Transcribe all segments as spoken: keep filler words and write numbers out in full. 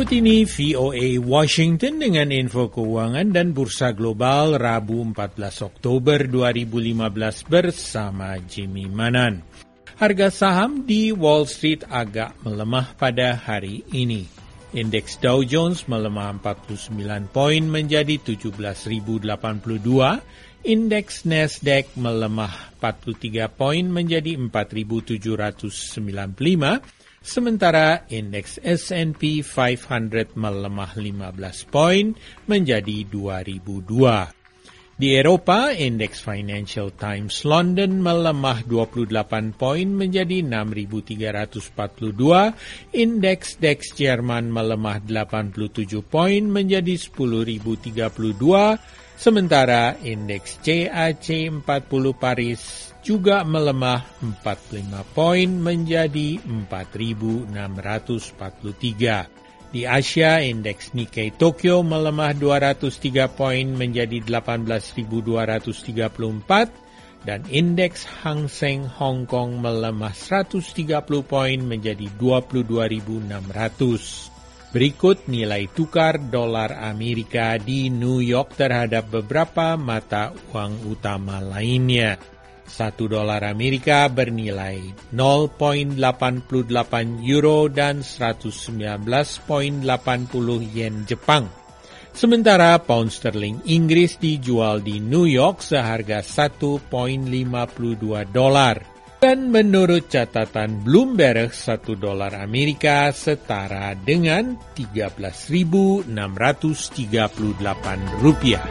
Berikut ini V O A Washington dengan info keuangan dan bursa global Rabu empat belas Oktober dua ribu lima belas bersama Jimmy Manan. Harga saham di Wall Street agak melemah pada hari ini. Indeks Dow Jones melemah empat puluh sembilan poin menjadi tujuh belas ribu delapan puluh dua. Indeks Nasdaq melemah empat puluh tiga poin menjadi empat ribu tujuh ratus sembilan puluh lima. Sementara indeks S and P lima ratus melemah lima belas poin menjadi dua ribu dua. Di Eropa, indeks Financial Times London melemah dua puluh delapan poin menjadi enam ribu tiga ratus empat puluh dua. Indeks D A X Jerman melemah delapan puluh tujuh poin menjadi sepuluh ribu tiga puluh dua. Sementara indeks C A C empat puluh Paris juga melemah empat puluh lima poin menjadi empat ribu enam ratus empat puluh tiga. Di Asia, indeks Nikkei Tokyo melemah dua ratus tiga poin menjadi delapan belas ribu dua ratus tiga puluh empat dan indeks Hang Seng Hong Kong melemah seratus tiga puluh poin menjadi dua puluh dua ribu enam ratus. Berikut nilai tukar dolar Amerika di New York terhadap beberapa mata uang utama lainnya. Satu dolar Amerika bernilai nol koma delapan delapan euro dan seratus sembilan belas koma delapan nol yen Jepang. Sementara pound sterling Inggris dijual di New York seharga satu koma lima dua dolar. Dan menurut catatan Bloomberg, satu dolar Amerika setara dengan tiga belas ribu enam ratus tiga puluh delapan rupiah.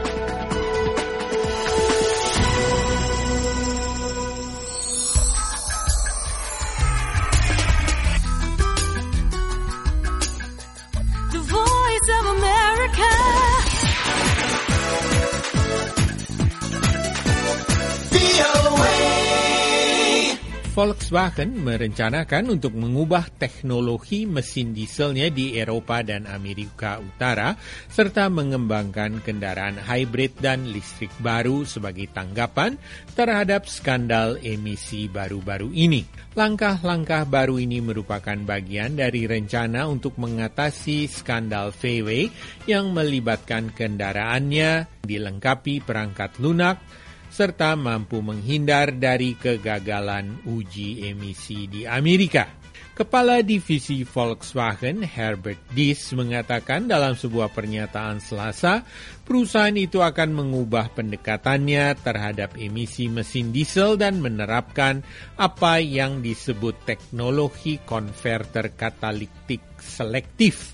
The Voice of America. Volkswagen merencanakan untuk mengubah teknologi mesin dieselnya di Eropa dan Amerika Utara, serta mengembangkan kendaraan hybrid dan listrik baru sebagai tanggapan terhadap skandal emisi baru-baru ini. Langkah-langkah baru ini merupakan bagian dari rencana untuk mengatasi skandal V W yang melibatkan kendaraannya dilengkapi perangkat lunak, serta mampu menghindar dari kegagalan uji emisi di Amerika. Kepala Divisi Volkswagen, Herbert Diess, mengatakan dalam sebuah pernyataan Selasa, perusahaan itu akan mengubah pendekatannya terhadap emisi mesin diesel dan menerapkan apa yang disebut teknologi konverter katalitik selektif,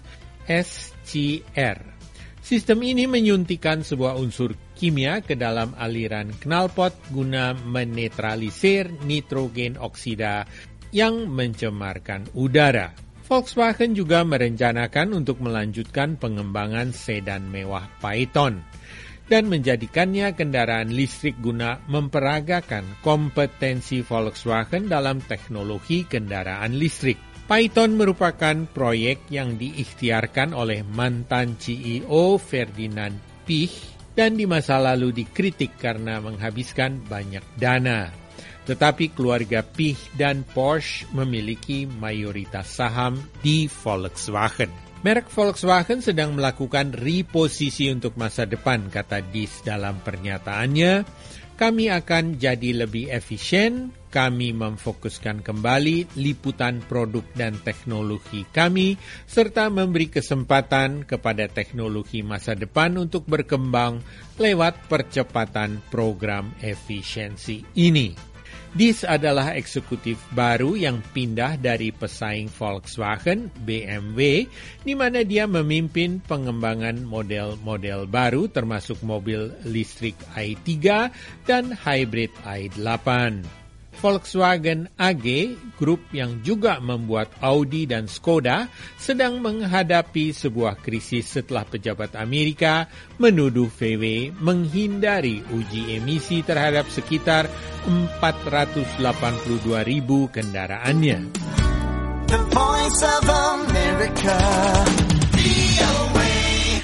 S C R. Sistem ini menyuntikkan sebuah unsur kimia ke dalam aliran knalpot guna menetralisir nitrogen oksida yang mencemarkan udara. Volkswagen juga merencanakan untuk melanjutkan pengembangan sedan mewah Phaeton dan menjadikannya kendaraan listrik guna memperagakan kompetensi Volkswagen dalam teknologi kendaraan listrik. Phaeton merupakan proyek yang diikhtiarkan oleh mantan C E O Ferdinand Piech dan di masa lalu dikritik karena menghabiskan banyak dana. Tetapi keluarga Piech dan Porsche memiliki mayoritas saham di Volkswagen. Merek Volkswagen sedang melakukan reposisi untuk masa depan, kata Diess dalam pernyataannya. Kami akan jadi lebih efisien, kami memfokuskan kembali liputan produk dan teknologi kami, serta memberi kesempatan kepada teknologi masa depan untuk berkembang lewat percepatan program efisiensi ini. Diess adalah eksekutif baru yang pindah dari pesaing Volkswagen, B M W, di mana dia memimpin pengembangan model-model baru termasuk mobil listrik i tiga dan hybrid i delapan. Volkswagen A G, grup yang juga membuat Audi dan Skoda, sedang menghadapi sebuah krisis setelah pejabat Amerika menuduh V W menghindari uji emisi terhadap sekitar empat ratus delapan puluh dua ribu kendaraannya. The Voice of America.